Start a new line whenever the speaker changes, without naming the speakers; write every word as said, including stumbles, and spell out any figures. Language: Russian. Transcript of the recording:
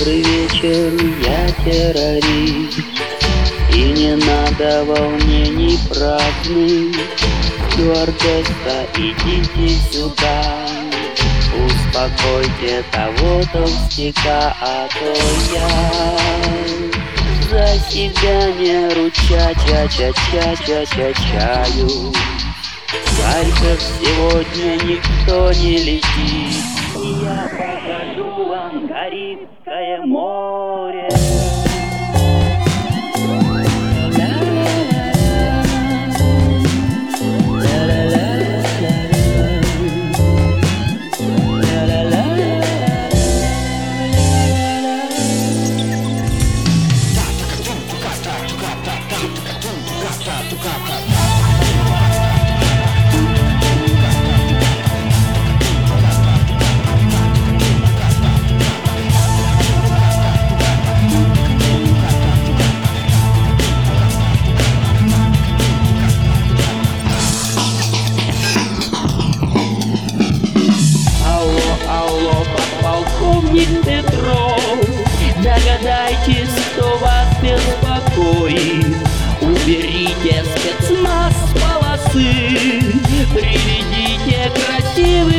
Добрый вечер, я террорист, и не надо волнений праздных. Стюардесса, идите сюда, успокойте того толстяка, а то я за себя не руча ча ча ча ча ча чаю. В Харьков сегодня никто не летит, и я покажу вам Карибское море. Полковник Петров, догадайтесь, кто вас беспокоит. Уберите спецназ с полосы, приведите красивый